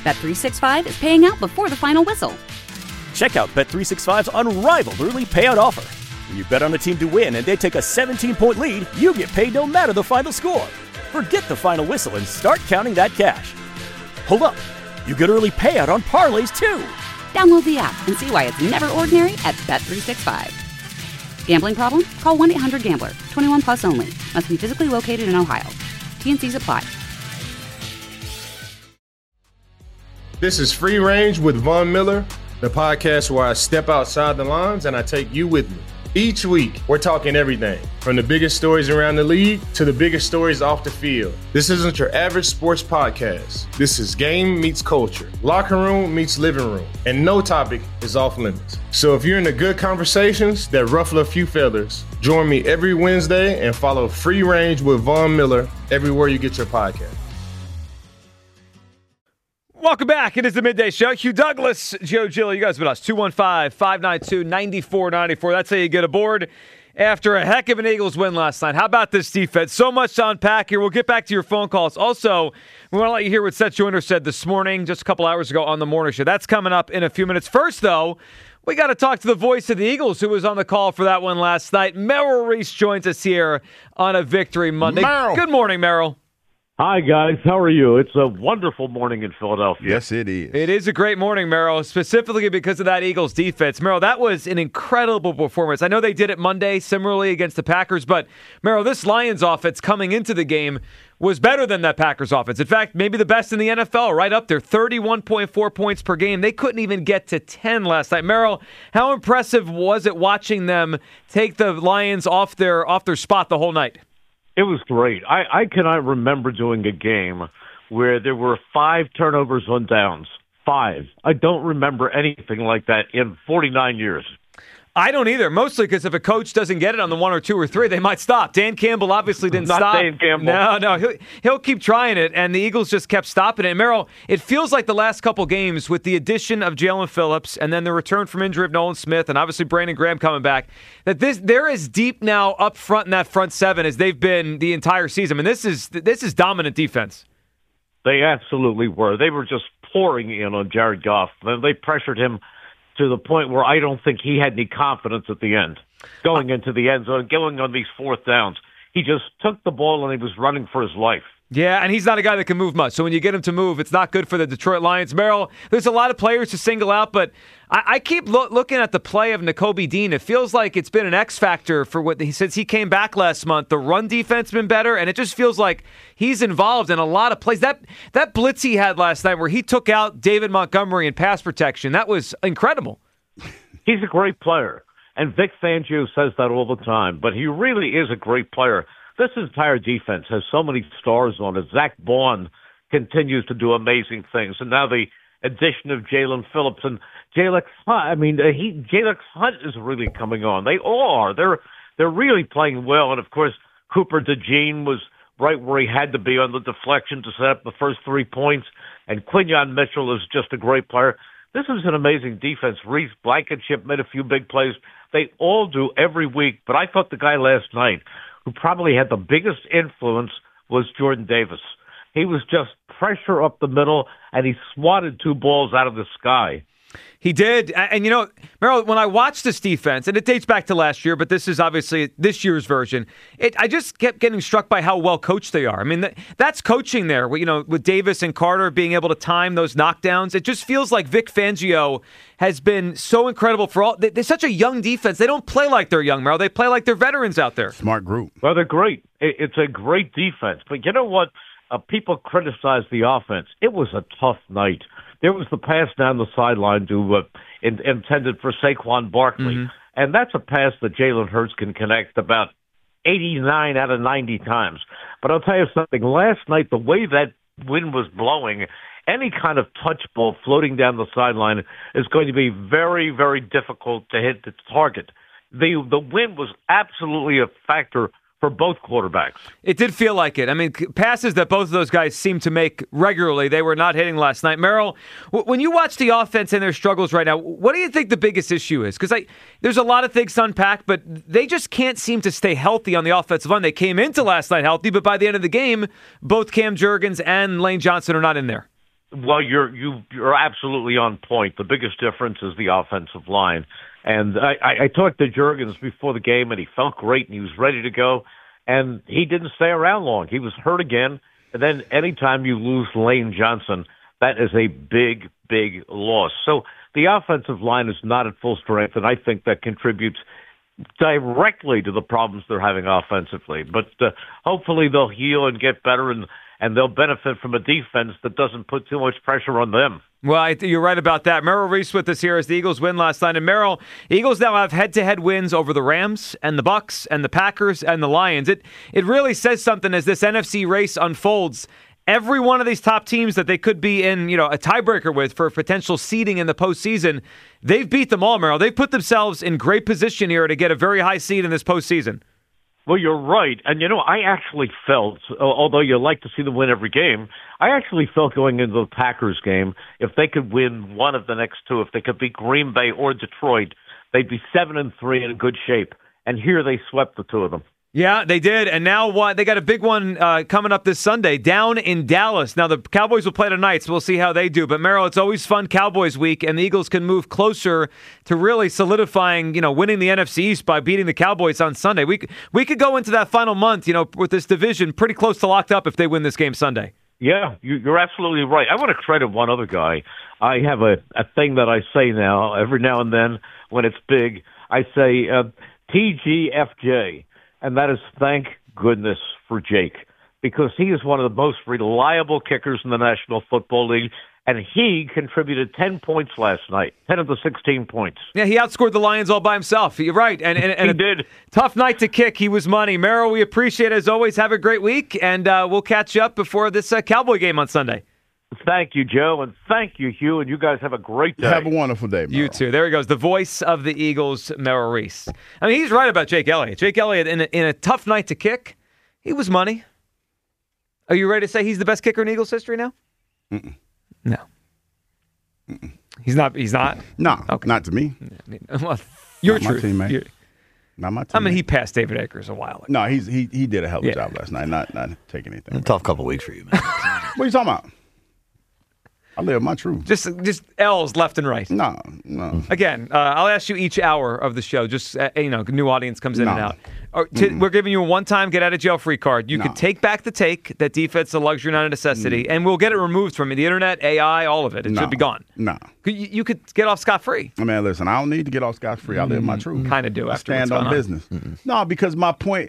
Bet365 is paying out before the final whistle. Check out Bet365's unrivaled early payout offer. When you bet on a team to win and they take a 17-point lead, you get paid no matter the final score. Forget the final whistle and start counting that cash. Hold up. You get early payout on parlays, too. Download the app and see why it's never ordinary at Bet365. Gambling problem? Call 1-800-GAMBLER. 21 plus only. Must be physically located in Ohio. T&Cs apply. This is Free Range with Von Miller, the podcast where I step outside the lines and I take you with me. Each week, we're talking everything from the biggest stories around the league to the biggest stories off the field. This isn't your average sports podcast. This is game meets culture, locker room meets living room, and no topic is off limits. So if you're into good conversations that ruffle a few feathers, join me every Wednesday and follow Free Range with Von Miller everywhere you get your podcast. Welcome back. It is the Midday Show. Hugh Douglas, Joe Gill, you guys with us. 215-592-9494. That's how you get aboard after a heck of an Eagles win last night. How about this defense? So much to unpack here. We'll get back to your phone calls. Also, we want to let you hear what Seth Joyner said this morning, just a couple hours ago on the morning show. That's coming up in a few minutes. First, though, we got to talk to the voice of the Eagles who was on the call for that one last night. Merrill Reese joins us here on a Victory Monday. Merrill. Good morning, Merrill. Hi, guys. How are you? It's a wonderful morning in Philadelphia. Yes, it is. It is a great morning, Merrill, specifically because of that Eagles defense. Merrill, that was an incredible performance. I know they did it Monday similarly against the Packers, but Merrill, this Lions offense coming into the game was better than that Packers offense. In fact, maybe the best in the NFL, right up there, 31.4 points per game. They couldn't even get to 10 last night. Merrill, how impressive was it watching them take the Lions off their spot the whole night? It was great. I cannot remember doing a game where there were 5 turnovers on downs. 5. I don't remember anything like that in 49 years. I don't either, mostly because if a coach doesn't get it on the 1 or 2 or 3, they might stop. Dan Campbell obviously didn't Not stop. Dan Campbell. No, he'll keep trying it, and the Eagles just kept stopping it. And Merrill, it feels like the last couple games with the addition of Jalen Phillips and then the return from injury of Nolan Smith and obviously Brandon Graham coming back, that they're as deep now up front in that front seven as they've been the entire season. I mean, this is dominant defense. They absolutely were. They were just pouring in on Jared Goff. They pressured him to the point where I don't think he had any confidence at the end. Going into the end zone, going on these 4th downs. He just took the ball and he was running for his life. Yeah, and he's not a guy that can move much. So when you get him to move, it's not good for the Detroit Lions. Merrill, there's a lot of players to single out, but I keep looking at the play of Nakobe Dean. It feels like it's been an X factor for since he came back last month. The run defense has been better, and it just feels like he's involved in a lot of plays. That blitz he had last night where he took out David Montgomery in pass protection, that was incredible. He's a great player, and Vic Fangio says that all the time, but he really is a great player. This entire defense has so many stars on it. Zach Bond continues to do amazing things. And now the addition of Jalen Phillips and Jalen Hunt. Jalen Hunt is really coming on. They all are. They're really playing well. And, of course, Cooper DeJean was right where he had to be on the deflection to set up the first 3 points. And Quinyon Mitchell is just a great player. This is an amazing defense. Reese Blankenship made a few big plays. They all do every week. But I thought the guy last night who probably had the biggest influence was Jordan Davis. He was just pressure up the middle, and he swatted 2 balls out of the sky. He did. And, Merrill, when I watched this defense, and it dates back to last year, but this is obviously this year's version, I just kept getting struck by how well coached they are. I mean, that's coaching there, with Davis and Carter being able to time those knockdowns. It just feels like Vic Fangio has been so incredible for all. They're such a young defense. They don't play like they're young, Merrill. They play like they're veterans out there. Smart group. Well, they're great. It's a great defense. But you know what? People criticize the offense. It was a tough night. There was the pass down the sideline intended for Saquon Barkley. Mm-hmm. And that's a pass that Jalen Hurts can connect about 89 out of 90 times. But I'll tell you something. Last night, the way that wind was blowing, any kind of touch ball floating down the sideline is going to be very, very difficult to hit the target. The wind was absolutely a factor for both quarterbacks. It did feel like it. I mean, passes that both of those guys seem to make regularly, they were not hitting last night. Merrill, when you watch the offense and their struggles right now, what do you think the biggest issue is? Because there's a lot of things to unpack, but they just can't seem to stay healthy on the offensive line. They came into last night healthy, but by the end of the game, both Cam Jurgens and Lane Johnson are not in there. Well, you're absolutely on point. The biggest difference is the offensive line. And I talked to Juergens before the game, and he felt great, and he was ready to go. And he didn't stay around long. He was hurt again. And then anytime you lose Lane Johnson, that is a big, big loss. So the offensive line is not at full strength, and I think that contributes directly to the problems they're having offensively. But hopefully they'll heal and get better, and they'll benefit from a defense that doesn't put too much pressure on them. Well, you're right about that. Merrill Reese with us here as the Eagles win last night. And Merrill, Eagles now have head-to-head wins over the Rams and the Bucs and the Packers and the Lions. It really says something as this NFC race unfolds. Every one of these top teams that they could be in, a tiebreaker with for potential seeding in the postseason, they've beat them all, Merrill. They've put themselves in great position here to get a very high seed in this postseason. Well, you're right. And, I actually felt, although you like to see them win every game, I actually felt going into the Packers game, if they could win one of the next two, if they could beat Green Bay or Detroit, they'd be 7-3 in good shape. And here they swept the two of them. Yeah, they did. And now they got a big one coming up this Sunday down in Dallas. Now, the Cowboys will play tonight, so we'll see how they do. But, Merrill, it's always fun Cowboys week, and the Eagles can move closer to really solidifying, winning the NFC East by beating the Cowboys on Sunday. We could go into that final month, with this division pretty close to locked up if they win this game Sunday. Yeah, you're absolutely right. I want to credit one other guy. I have a thing that I say now, every now and then when it's big. I say TGFJ. And that is thank goodness for Jake, because he is one of the most reliable kickers in the National Football League, and he contributed 10 points last night, 10 of the 16 points. Yeah, he outscored the Lions all by himself. You're right. And he did. Tough night to kick. He was money. Merrill, we appreciate it as always. Have a great week, and we'll catch you up before this Cowboy game on Sunday. Thank you, Joe, and thank you, Hugh, and you guys have a great day. Have a wonderful day, Merrill. You too. There he goes, the voice of the Eagles, Merrill Reese. I mean, he's right about Jake Elliott. Jake Elliott, in a tough night to kick, he was money. Are you ready to say he's the best kicker in Eagles history now? Mm-mm. No. Mm-mm. He's not? No, okay. Not to me. Well, your not truth. My teammate. Not my teammate. I mean, he passed David Akers a while ago. No, he did a hell of a job last night, not taking anything. A tough couple weeks for you, man. What are you talking about? I live my truth. Just L's left and right. No. Again, I'll ask you each hour of the show. Just new audience comes in and out. We're giving you a one-time get-out-of-jail-free card. You could take back the take that defense is a luxury, not a necessity, and we'll get it removed from the internet, AI, all of it. It should be gone. No. You could get off scot-free. I mean, listen, I don't need to get off scot-free. I live my truth. Kind of do. I After stand on business. No, because my point,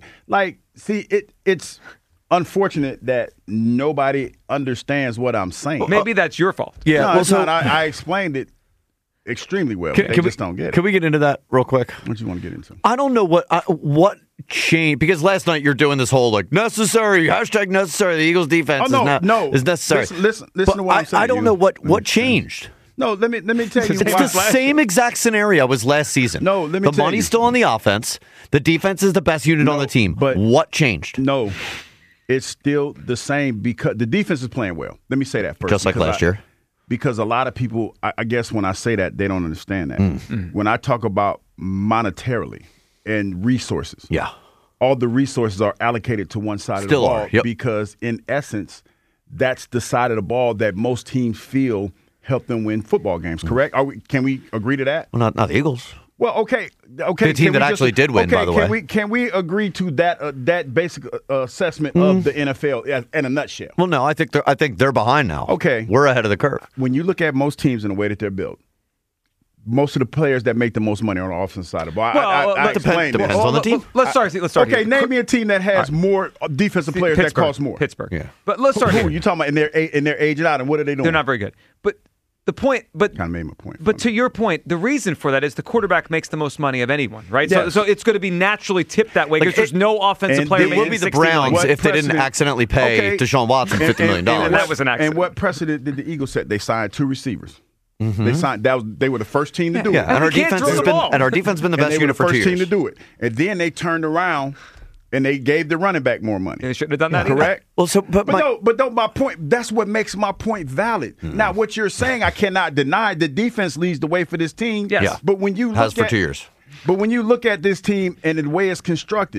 it's unfortunate that nobody understands what I'm saying. Well, maybe that's your fault. Yeah, no, it's not. I explained it extremely well. They just don't get it. Can we get into that real quick? What you want to get into? I don't know what changed, because last night you're doing this whole necessary, #necessary. The Eagles defense is necessary. Listen to what I'm saying. I don't know what changed. No, let me tell you. It's the same exact scenario as last season. No, let me tell you. The money's still on the offense. The defense is the best unit on the team. But what changed? No. It's still the same because the defense is playing well. Let me say that first. Just like last year? Because a lot of people, I guess when I say that, they don't understand that. When I talk about monetarily and resources, all the resources are allocated to one side of the ball because, in essence, that's the side of the ball that most teams feel help them win football games, correct? Can we agree to that? Well, not the Eagles. Well, okay. The team that actually did win, by the way. Can we agree to that basic assessment of the NFL in a nutshell? Well, no, I think they're behind now. Okay, we're ahead of the curve. When you look at most teams and the way that they're built, most of the players that make the most money on the offensive side of the ball. Well, depends on the team. Let's start. Okay, here. name me a team that has more defensive players that cost more. Pittsburgh. Yeah, but let's start. Who you talking about? And they're aging out, and what are they doing? They're not very good. But the point, kind of made my point. But to your point, the reason for that is the quarterback makes the most money of anyone, right? Yes. So it's going to be naturally tipped that way because there's no offensive player. It would be the Browns if they didn't accidentally pay Deshaun Watson $50 million. And that was an accident. And what precedent did the Eagles set? They signed 2 receivers. They signed. They were the first team to do it. And our defense has been the best unit for 2 years. They were the first team to do it, and then they turned around. And they gave the running back more money. They shouldn't have done that. Correct. Well, but my point. That's what makes my point valid. Now, what you're saying, I cannot deny. The defense leads the way for this team. Yes. But when you look has for 2 years. But when you look at this team and the way it's constructed,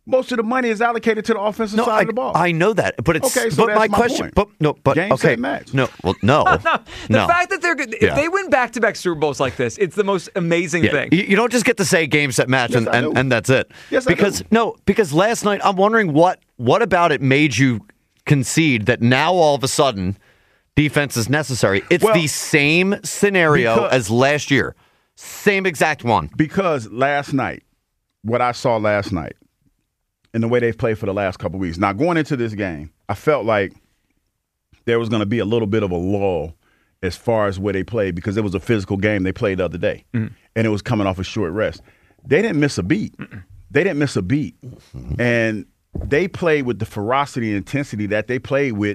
most of the money is allocated to the offensive side of the ball. I know that, but it's okay. So but my question, point. Game, set, match. No. The fact that if they win back-to-back Super Bowls like this, it's the most amazing thing. You don't just get to say game, set, match, and that's it. Yes, because because last night I'm wondering what about it made you concede that now all of a sudden defense is necessary. It's the same scenario as last year, same exact one. Because last night, what I saw last night, and the way they've played for the last couple of weeks. Now, going into this game, I felt like there was going to be a little bit of a lull as far as where they played because it was a physical game they played the other day, and it was coming off a short rest. They didn't miss a beat. They didn't miss a beat. And they played with the ferocity and intensity that they played with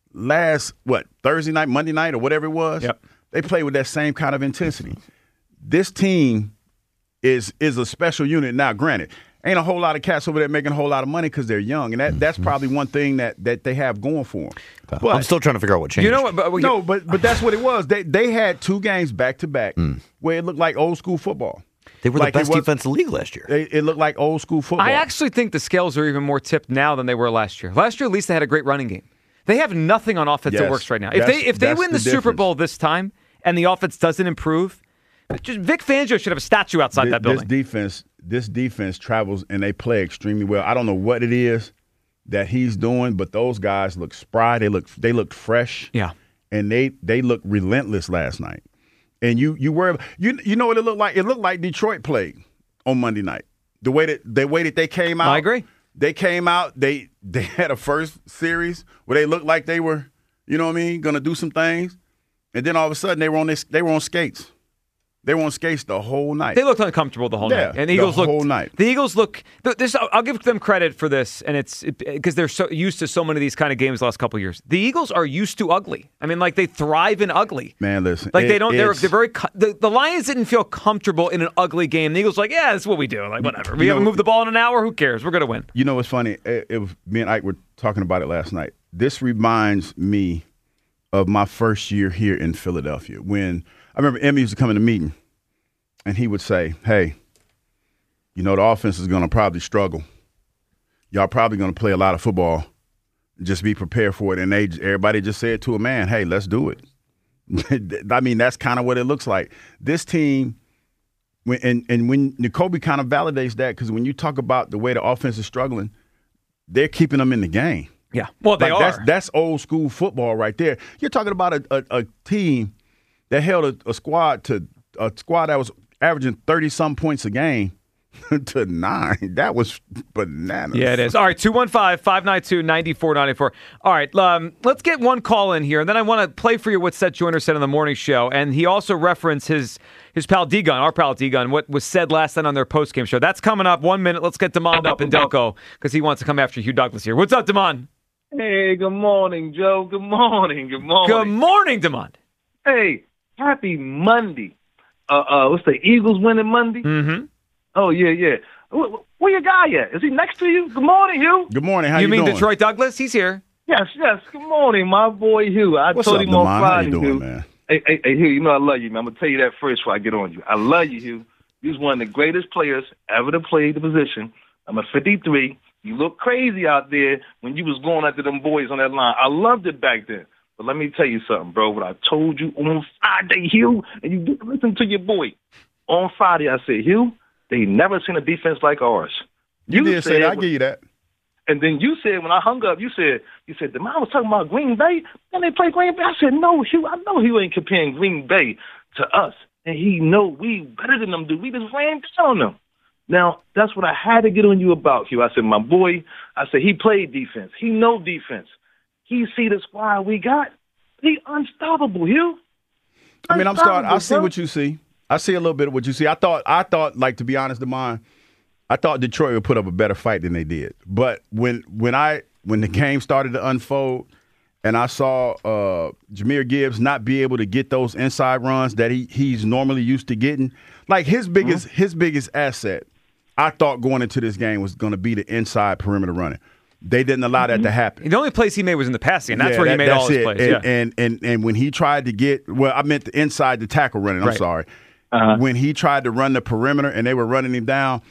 Thursday night, Monday night, or whatever it was. Yep. They played with that same kind of intensity. This team is a special unit. Now, granted, ain't a whole lot of cats over there making a whole lot of money because they're young, and that's probably one thing that they have going for them. But I'm still trying to figure out what changed. You know what? But that's what it was. They had 2 games back to back where it looked like old school football. They were the best defense in the league last year. It looked like old school football. I actually think the scales are even more tipped now than they were last year. Last year, at least they had a great running game. They have nothing on offense that works right now. If they win the Super Bowl this time and the offense doesn't improve, just Vic Fangio should have a statue outside that building. This defense travels and they play extremely well. I don't know what it is that he's doing, but those guys look spry. They look fresh. Yeah, and they look relentless last night. And you worry. You know what it looked like? It looked like Detroit played on Monday night. The way that they came out. I agree. They came out. They had a first series where they looked like they were, going to do some things, and then all of a sudden they were on skates. They were on skates the whole night. They looked uncomfortable the whole night. And the Eagles whole night. The Eagles look. I'll give them credit for this, and it's because they're so used to so many of these kind of games the last couple of years. The Eagles are used to ugly. I mean, like they thrive in ugly. Man, listen. Like they don't. They're very. The Lions didn't feel comfortable in an ugly game. The Eagles were like, yeah, that's what we do. Like whatever. We haven't moved the ball in an hour. Who cares? We're gonna win. You know what's funny? It was me and Ike were talking about it last night. This reminds me of my first year here in Philadelphia when I remember Emmy used to come in the meeting. And he would say, hey, the offense is going to probably struggle. Y'all probably going to play a lot of football. Just be prepared for it. And everybody just said to a man, hey, let's do it. I mean, that's kind of what it looks like. This team, when N'Kobe kind of validates that, because when you talk about the way the offense is struggling, they're keeping them in the game. Yeah, well, they are. That's old school football right there. You're talking about a team that held a squad that was averaging 30-some points a game to 9. That was bananas. Yeah, it is. All right, 215-592-9494. All right, let's get one call in here, and then I want to play for you what Seth Joyner said on the morning show. And he also referenced his pal D-Gun, our pal D-Gun, what was said last night on their postgame show. That's coming up. 1 minute. Let's get Damon up in Delco because he wants to come after Hugh Douglas here. What's up, Damon? Hey, good morning, Joe. Good morning. Good morning. Good morning, Damon. Hey, happy Monday. What's the Eagles winning Monday? Mm-hmm. Oh, yeah. Where your guy at? Is he next to you? Good morning, Hugh. Good morning. How you doing? You mean Detroit Douglas? He's here. Yes. Good morning, my boy Hugh. What's up, him on Damon? Friday, How you doing, Hugh. man? Hey, Hugh, I love you, man. I'm going to tell you that first before I get on you. I love you, Hugh. You're one of the greatest players ever to play the position. I'm a 53. You look crazy out there when you was going after them boys on that line. I loved it back then. But let me tell you something, bro. What I told you on Friday, Hugh, and you didn't listen to your boy. On Friday, I said, Hugh, they never seen a defense like ours. You did say that. I give you that. And then you said, when I hung up, you said, the man was talking about Green Bay. Then they play Green Bay. I said, no, Hugh, I know Hugh ain't comparing Green Bay to us. And he know we better than them, dude. We just ran down on them. Now, that's what I had to get on you about, Hugh. I said, my boy, he played defense. He know defense. He see the squad we got. He unstoppable, Hugh. I mean, I see what you see. I see a little bit of what you see. I thought, like, to be honest, Damon, I thought Detroit would put up a better fight than they did. But when the game started to unfold and I saw Jahmyr Gibbs not be able to get those inside runs that he's normally used to getting, like his biggest asset, I thought going into this game was going to be the inside perimeter running. They didn't allow that to happen. The only place he made was in the passing, and that's where he made all his plays. And when he tried to I meant the inside the tackle running. I'm sorry. When he tried to run the perimeter and they were running him down,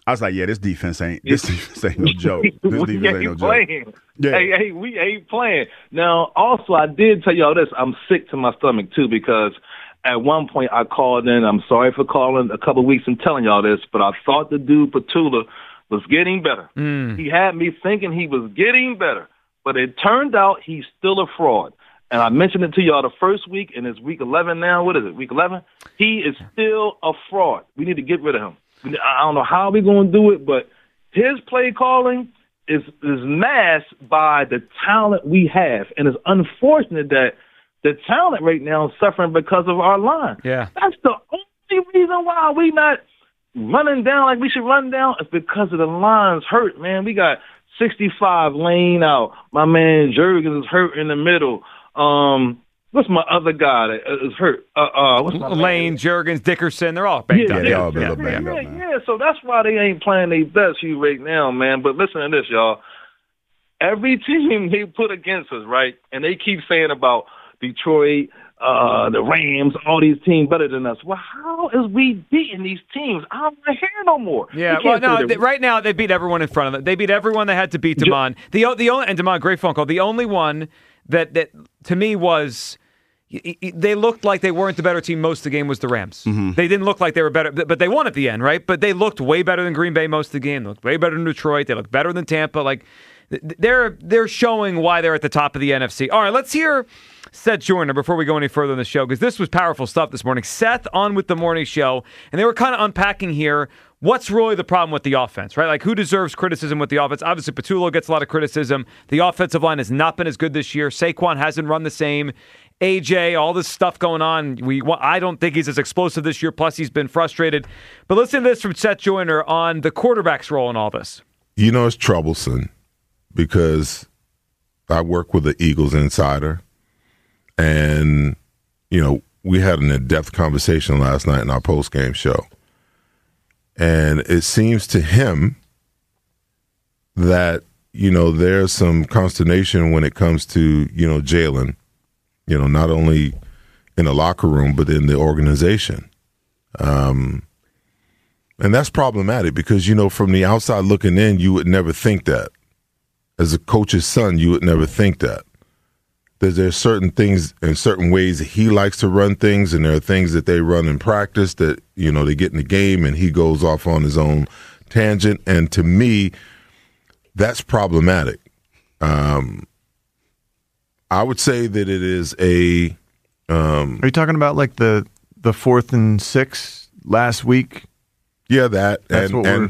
I was like, yeah, this defense ain't no joke. This defense ain't no joke. Yeah. Hey, we ain't playing. Now, also, I did tell y'all this. I'm sick to my stomach, too, because at one point I called in. I'm sorry for calling a couple of weeks and telling y'all this, but I thought the dude, Petula, was getting better. He had me thinking he was getting better, but it turned out he's still a fraud. And I mentioned it to y'all the first week, and it's week 11 now. What is it, week 11? He is still a fraud. We need to get rid of him. I don't know how we're going to do it, but his play calling is masked by the talent we have. And it's unfortunate that the talent right now is suffering because of our line. Yeah. That's the only reason why we not running down like we should run down is because of the line's hurt, man. We got 65 Lane out. My man Jurgens is hurt in the middle. What's my other guy that is hurt? What's my Lane, Jurgens, Dickerson, they're all banged up. They all been banged up, man. Yeah, so that's why they ain't playing their best right now, man. But listen to this, y'all. Every team they put against us, right, and they keep saying about Detroit, the Rams, all these teams better than us. Well, how is we beating these teams? I don't want to hear no more. Yeah, well, no, right now they beat everyone in front of them. They beat everyone they had to beat Damon. The only, and Damon, great phone call. The only one that to me was they looked like they weren't the better team most of the game was the Rams. They didn't look like they were better, but they won at the end, right? But they looked way better than Green Bay most of the game. They looked way better than Detroit. They looked better than Tampa. Like they're showing why they're at the top of the NFC. All right, let's hear Seth Joyner before we go any further in the show, because this was powerful stuff this morning. Seth on with the morning show, and they were kind of unpacking here what's really the problem with the offense, right? Like, who deserves criticism with the offense? Obviously, Petullo gets a lot of criticism. The offensive line has not been as good this year. Saquon hasn't run the same. AJ, all this stuff going on. I don't think he's as explosive this year, plus he's been frustrated. But listen to this from Seth Joyner on the quarterback's role in all this. You know, it's troublesome because I work with the Eagles Insider, and, you know, we had an in-depth conversation last night in our post-game show. And it seems to him that, you know, there's some consternation when it comes to, you know, Jalen, you know, not only in the locker room, but in the organization. And that's problematic because, you know, from the outside looking in, you would never think that. As a coach's son, you would never think that. There's certain things and certain ways that he likes to run things, and there are things that they run in practice that, you know, they get in the game and he goes off on his own tangent. And to me, that's problematic. I would say that it is a. Are you talking about like the 4th and 6 last week? Yeah, that That's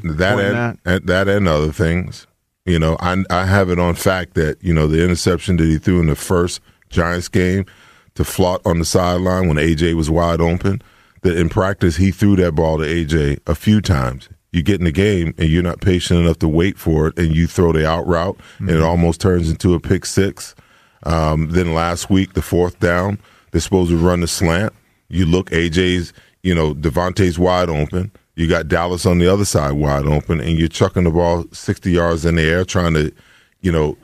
and other things. You know, I have it on fact that, you know, the interception that he threw in the first Giants game to Flott on the sideline when AJ was wide open, that in practice he threw that ball to AJ a few times. You get in the game and you're not patient enough to wait for it, and you throw the out route, and it almost turns into a pick six. Then last week, the 4th down, they're supposed to run the slant. You look, AJ's, you know, Devontae's wide open. You got Dallas on the other side wide open, and you're chucking the ball 60 yards in the air trying to, you know.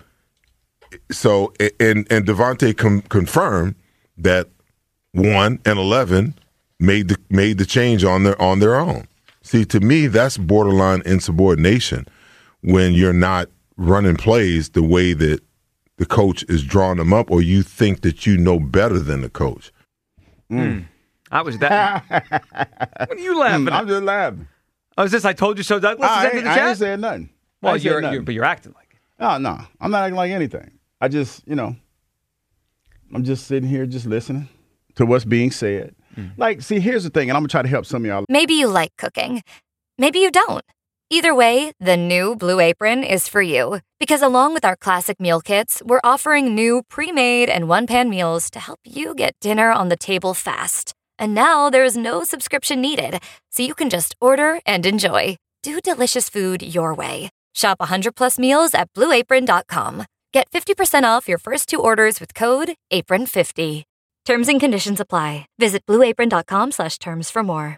So, and Devontae confirmed that 1 and 11 made the change on their own. See, to me, that's borderline insubordination when you're not running plays the way that the coach is drawing them up, or you think that you know better than the coach. I was that. What are you laughing at? I'm just laughing. Oh, is this I told you so, Douglas? I ain't saying nothing. Well, but you're acting like it. No, I'm not acting like anything. I just, you know, I'm just sitting here just listening to what's being said. Like, see, here's the thing, and I'm going to try to help some of y'all. Maybe you like cooking. Maybe you don't. Either way, the new Blue Apron is for you. Because along with our classic meal kits, we're offering new pre-made and one-pan meals to help you get dinner on the table fast. And now there's no subscription needed, so you can just order and enjoy. Do delicious food your way. Shop 100+ meals at BlueApron.com. Get 50% off your first 2 orders with code APRON50. Terms and conditions apply. Visit BlueApron.com/terms for more.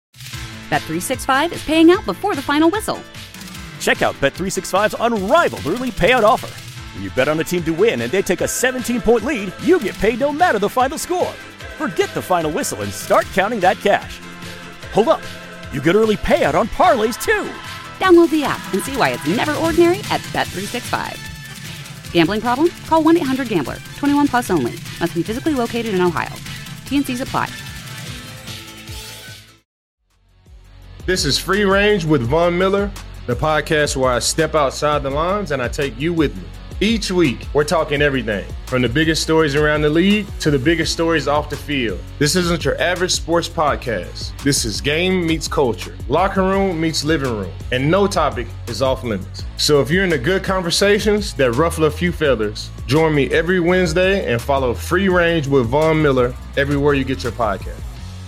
Bet365 is paying out before the final whistle. Check out Bet365's unrivaled early payout offer. When you bet on a team to win and they take a 17-point lead, you get paid no matter the final score. Forget the final whistle and start counting that cash. Hold up. You get early payout on parlays, too. Download the app and see why it's never ordinary at Bet365. Gambling problem? Call 1-800-GAMBLER. 21 plus only. Must be physically located in Ohio. T&Cs apply. This is Free Range with Von Miller, the podcast where I step outside the lines and I take you with me. Each week, we're talking everything from the biggest stories around the league to the biggest stories off the field. This isn't your average sports podcast. This is game meets culture, locker room meets living room, and no topic is off limits. So if you're into good conversations that ruffle a few feathers, join me every Wednesday and follow Free Range with Von Miller everywhere you get your podcast.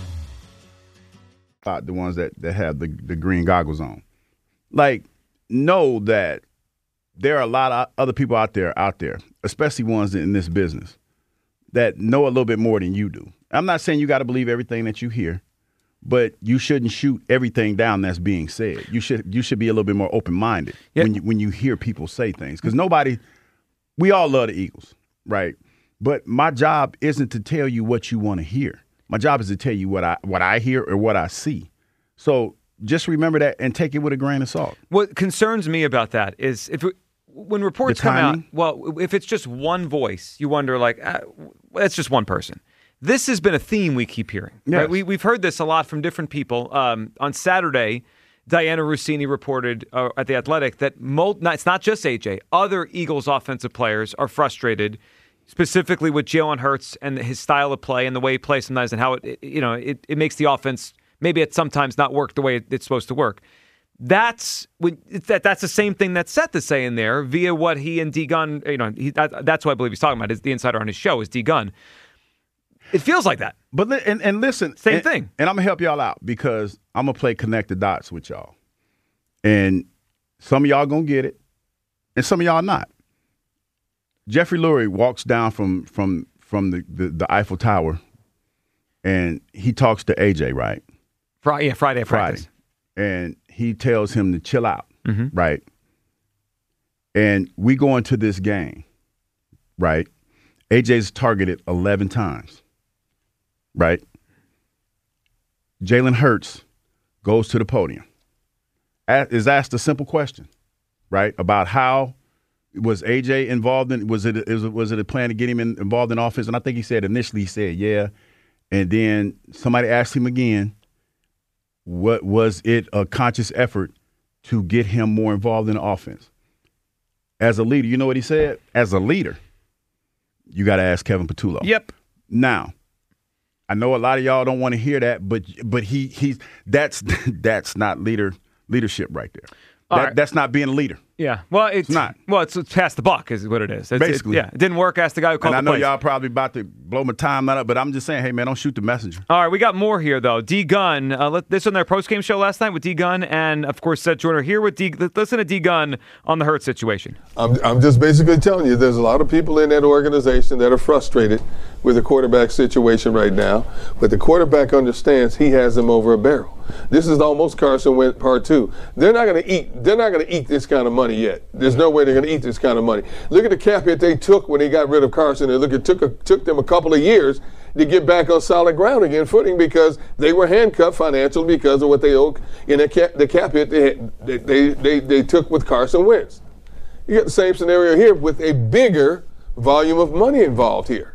The ones that have the green goggles on. Like, know that there are a lot of other people out there, especially ones in this business, that know a little bit more than you do. I'm not saying you got to believe everything that you hear, but you shouldn't shoot everything down that's being said. You should be a little bit more open-minded when you hear people say things. Because we all love the Eagles, right? But my job isn't to tell you what you want to hear. My job is to tell you what I hear or what I see. So just remember that and take it with a grain of salt. What concerns me about that is when reports come out, if it's just one voice, you wonder, it's just one person. This has been a theme we keep hearing. Yes. Right? We've heard this a lot from different people. On Saturday, Diana Rossini reported at The Athletic that it's not just AJ. Other Eagles offensive players are frustrated, specifically with Jalen Hurts and his style of play and the way he plays sometimes and how it makes the offense maybe at sometimes not work the way it's supposed to work. That's the same thing that Seth is saying there via what he and D Gunn, that's what I believe he's talking about. Is the insider on his show is D Gunn. It feels like that. But and listen, same thing. And I'm gonna help y'all out because I'm gonna play connect the dots with y'all, and some of y'all gonna get it, and some of y'all not. Jeffrey Lurie walks down from the Eiffel Tower, and he talks to AJ, right? Friday at practice. And he tells him to chill out, right? And we go into this game, right? AJ's targeted 11 times, right? Jalen Hurts goes to the podium, is asked a simple question, right? About how was AJ involved in, was it a plan to get him involved in offense? And I think initially he said, yeah. And then somebody asked him again, what was it a conscious effort to get him more involved in the offense? As a leader, you know what he said? As a leader, you got to ask Kevin Patullo. Yep. Now, I know a lot of y'all don't want to hear that, but that's not leadership right there. That's not being a leader. Yeah. Well, it's not. Well, it's pass the buck is what it is. Basically. It didn't work. Ask the guy who called the plays. And I know plays. y'all probably about to blow my time up, but I'm just saying, hey, man, don't shoot the messenger. All right, we got more here, though. D Gunn, this on their postgame show last night with D Gunn and, of course, Seth Joyner here with D. Listen to D Gunn on the Hurts situation. I'm just basically telling you there's a lot of people in that organization that are frustrated with the quarterback situation right now, but the quarterback understands he has them over a barrel. This is almost Carson Wentz part 2. They're not going to eat this kind of money yet. There's no way they're going to eat this kind of money. Look at the cap hit they took when they got rid of Carson, and it took them a couple of years to get back on solid ground again, footing, because they were handcuffed financially because of what they owed in the cap hit they took with Carson Wentz. You got the same scenario here with a bigger volume of money involved here.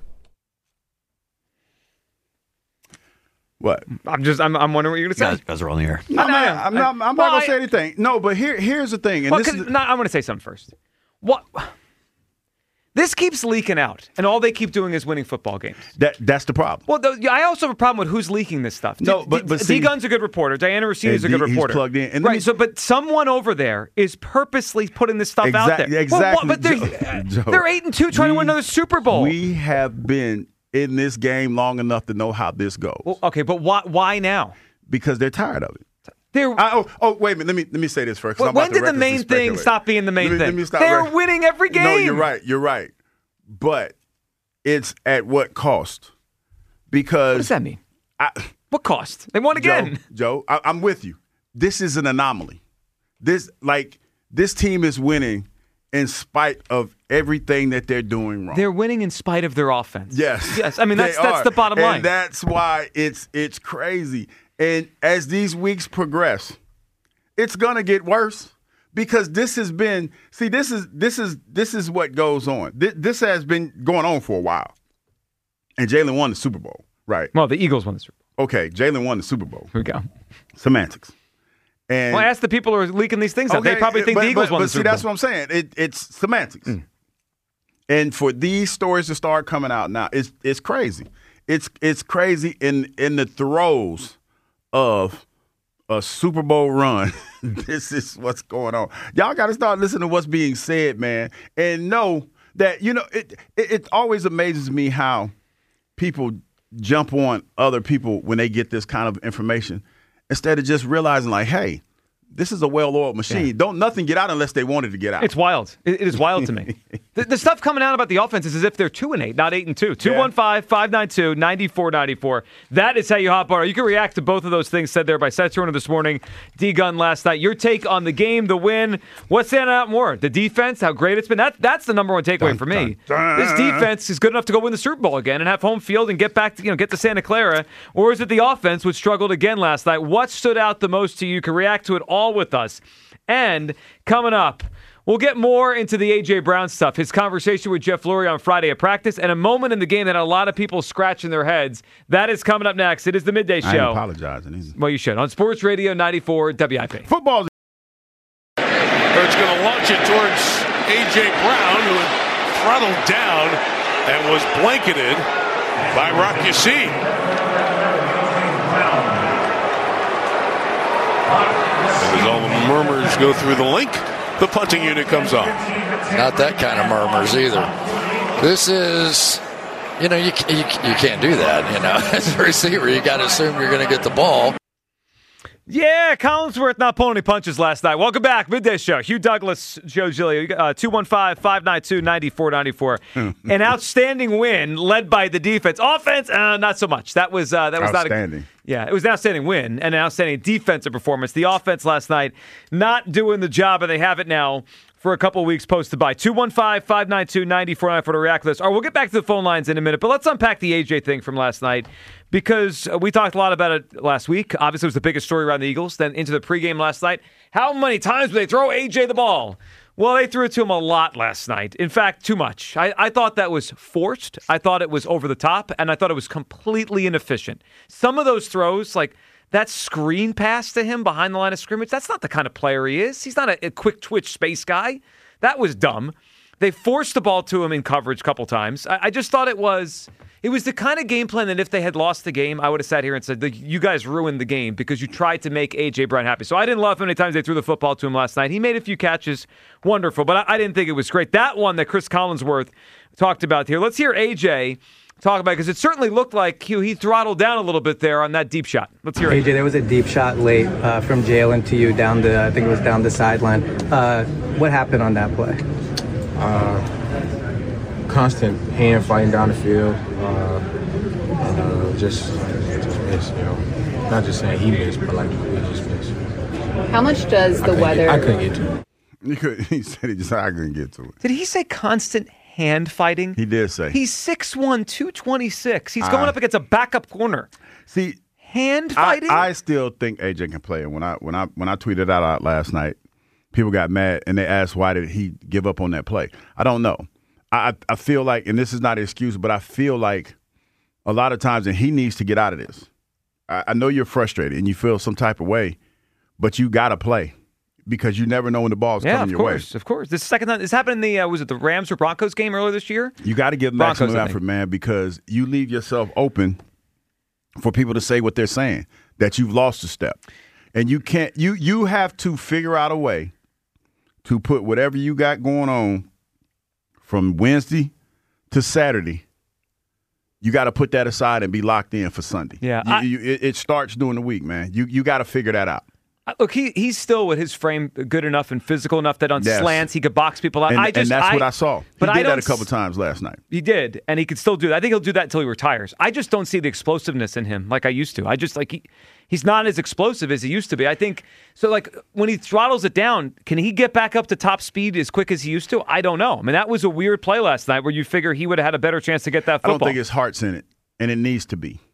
What? I'm wondering what you're going to say. You guys are on the air. I'm not going to say anything. No, but here's the thing. And I'm going to say something first. What? This keeps leaking out, and all they keep doing is winning football games. That's the problem. Well, I also have a problem with who's leaking this stuff. No, but D Gunn's a good reporter. Diana Rossini is a good reporter. He's plugged in. And right. But someone over there is purposely putting this stuff out there. Exactly. But they're 8-2, trying to win another Super Bowl. We have been in this game long enough to know how this goes. Well, okay, but why now? Because they're tired of it. Wait a minute. Let me say this first. When did the main thing stop being the main thing? They're winning every game. No, you're right. But it's at what cost? Because what does that mean? What cost? They won again. Joe, I'm with you. This is an anomaly. This team is winning in spite of everything that they're doing wrong. They're winning in spite of their offense. Yes. I mean, that's the bottom line. And that's why it's crazy. And as these weeks progress, it's gonna get worse because this has been. See, this is what goes on. This has been going on for a while, and Jalen won the Super Bowl, right? Well, the Eagles won the Super Bowl. Okay, Jalen won the Super Bowl. Here we go. Semantics. And I asked the people who are leaking these things out. They probably think the Eagles won the Super Bowl. But see, that's what I'm saying. It's semantics. And for these stories to start coming out now, it's crazy. It's crazy in the throes of a Super Bowl run. This is what's going on. Y'all got to start listening to what's being said, man, and know that it always amazes me how people jump on other people when they get this kind of information instead of just realizing like, hey, this is a well-oiled machine. Yeah. Don't nothing get out unless they wanted to get out. It's wild. It is wild to me. The stuff coming out about the offense is as if they're 2-8, not 8-2. 215-592-9494. That is how you hot bar. You can react to both of those things said there by Seth Turner this morning, D-Gun last night. Your take on the game, the win. What's standing out more? The defense, how great it's been? That's the number one takeaway for me. This defense is good enough to go win the Super Bowl again and have home field and get back to, get to Santa Clara. Or is it the offense which struggled again last night? What stood out the most to you? You can react to it all with us. And coming up, we'll get more into the A.J. Brown stuff, his conversation with Jeff Lurie on Friday at practice, and a moment in the game that had a lot of people scratching their heads. That is coming up next. It is the Midday Show. I ain't apologizing. Well, you should. On Sports Radio 94 WIP. Football. Hurts going to launch it towards A.J. Brown, who had throttled down and was blanketed by Rock Ya-Sin. As all the murmurs go through the link, the punting unit comes on. Not that kind of murmurs either. This is, you can't do that, As a receiver, you got to assume you're going to get the ball. Yeah, Collinsworth not pulling any punches last night. Welcome back. Midday Show. Hugh Douglas, Joe Giglio, 215-592-9494. An outstanding win led by the defense. Offense, not so much. That was outstanding. It was an outstanding win and an outstanding defensive performance. The offense last night not doing the job, and they have it now for a couple of weeks post to buy. 215-592-9494 to react to this. All right, we'll get back to the phone lines in a minute, but let's unpack the AJ thing from last night because we talked a lot about it last week. Obviously, it was the biggest story around the Eagles. Then into the pregame last night. How many times did they throw AJ the ball? Well, they threw it to him a lot last night. In fact, too much. I thought that was forced. I thought it was over the top, and I thought it was completely inefficient. Some of those throws, like that screen pass to him behind the line of scrimmage, that's not the kind of player he is. He's not a quick twitch space guy. That was dumb. They forced the ball to him in coverage a couple times. I just thought it was the kind of game plan that if they had lost the game, I would have sat here and said, you guys ruined the game because you tried to make A.J. Brown happy. So I didn't love how many times they threw the football to him last night. He made a few catches. Wonderful. But I didn't think it was great. That one that Chris Collinsworth talked about here. Let's hear A.J. talk about it because it certainly looked like he throttled down a little bit there on that deep shot. Let's hear it. A.J., there was a deep shot late from Jalen to you down I think it was down the sideline. What happened on that play? Constant hand fighting down the field. Just miss, Not just saying he missed, but like we just missed. How much does the weather? I couldn't get to it. He said I couldn't get to it. Did he say constant hand fighting? He did say. He's 6'1", 226. He's going up against a backup corner. See, hand fighting. I still think AJ can play. And when I tweeted that out last night, people got mad and they asked why did he give up on that play. I don't know. I feel like, and this is not an excuse, but I feel like a lot of times, and he needs to get out of this. I know you're frustrated and you feel some type of way, but you got to play because you never know when the ball's coming your way. Of course. This second time, this happened in was it the Rams or Broncos game earlier this year? You got to give maximum effort, man, because you leave yourself open for people to say what they're saying, that you've lost a step. And you can't, you have to figure out a way to put whatever you got going on from Wednesday to Saturday. You got to put that aside and be locked in for Sunday. Yeah, it starts during the week, man. You got to figure that out. Look, he's still with his frame good enough and physical enough that on slants he could box people out. And that's what I saw. He did that a couple times last night. He did, and he could still do that. I think he'll do that until he retires. I just don't see the explosiveness in him like I used to. I just he's not as explosive as he used to be. I think so. Like when he throttles it down, can he get back up to top speed as quick as he used to? I don't know. I mean, that was a weird play last night where you figure he would have had a better chance to get that football. I don't think his heart's in it, and it needs to be.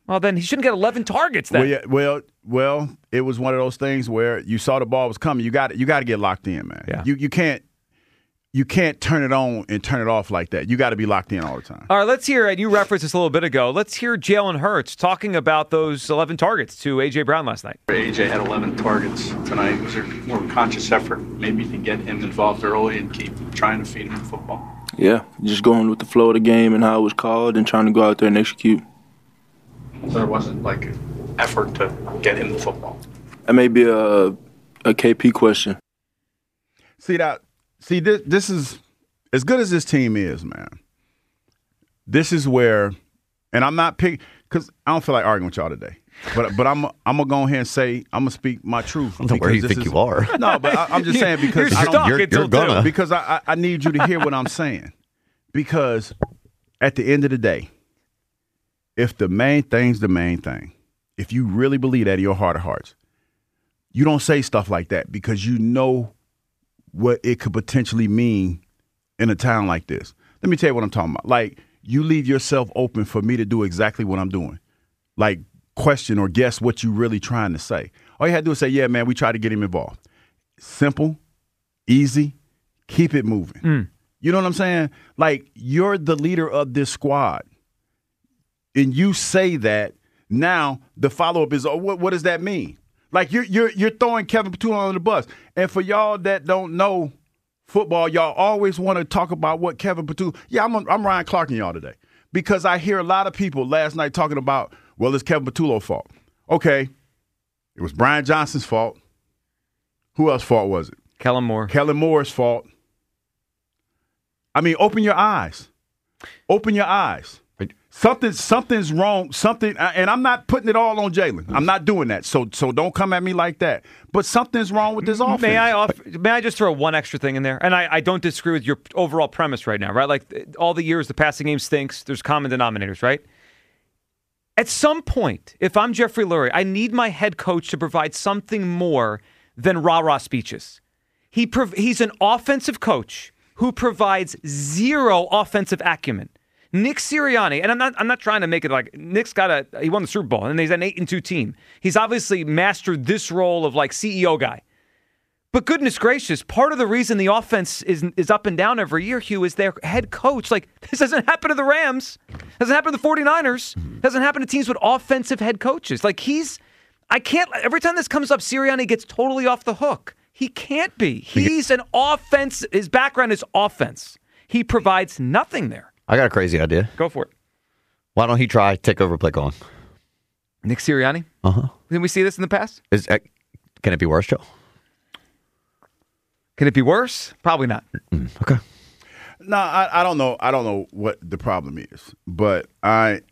Well, then he shouldn't get 11 targets then. Well, it was one of those things where you saw the ball was coming. You got to get locked in, man. Yeah. You can't turn it on and turn it off like that. You got to be locked in all the time. All right, let's hear, and you referenced this a little bit ago, let's hear Jalen Hurts talking about those 11 targets to A.J. Brown last night. A.J. had 11 targets tonight. Was there more conscious effort maybe to get him involved early and keep trying to feed him the football? Yeah, just going with the flow of the game and how it was called and trying to go out there and execute. So there wasn't like an effort to get him the football? That may be a KP question. This is, as good as this team is, man, this is where, and I'm not picking, because I don't feel like arguing with y'all today, but I'm going to go ahead and say, I'm going to speak my truth. I don't know where you think you are. No, but I'm just saying because I need you to hear what I'm saying. Because at the end of the day, if the main thing's the main thing, if you really believe that in your heart of hearts, you don't say stuff like that because you know what it could potentially mean in a town like this. Let me tell you what I'm talking about. Like, you leave yourself open for me to do exactly what I'm doing. Like, question or guess what you really trying to say. All you had to do is say, yeah, man, we tried to get him involved. Simple, easy, keep it moving. You know what I'm saying? Like, you're the leader of this squad. And you say that, now the follow-up is, what does that mean? Like, you're throwing Kevin Petula on the bus. And for y'all that don't know football, y'all always want to talk about what Kevin Petula. Yeah, I'm Ryan Clark in y'all today. Because I hear a lot of people last night talking about, well, it's Kevin Petula's fault. Okay, it was Brian Johnson's fault. Who else's fault was it? Kellen Moore. Kellen Moore's fault. I mean, open your eyes. Open your eyes. Something's wrong. And I'm not putting it all on Jalen. I'm not doing that. So don't come at me like that. But something's wrong with this offense. May I just throw one extra thing in there? And I don't disagree with your overall premise right now, right? Like, all the years the passing game stinks. There's common denominators, right? At some point, if I'm Jeffrey Lurie, I need my head coach to provide something more than rah-rah speeches. He's an offensive coach who provides zero offensive acumen. Nick Sirianni, and I'm not trying to make it like Nick's he won the Super Bowl, and he's an 8-2 team. He's obviously mastered this role of like CEO guy. But goodness gracious, part of the reason the offense is up and down every year, Hugh, is their head coach. Like, this doesn't happen to the Rams. Doesn't happen to the 49ers. Doesn't happen to teams with offensive head coaches. Like, every time this comes up, Sirianni gets totally off the hook. He can't be. He's an offense. His background is offense. He provides nothing there. I got a crazy idea. Go for it. Why don't he try take over play calling? Nick Sirianni? Uh-huh. Didn't we see this in the past? Can it be worse, Joe? Can it be worse? Probably not. Okay. No, I don't know. I don't know what the problem is, but I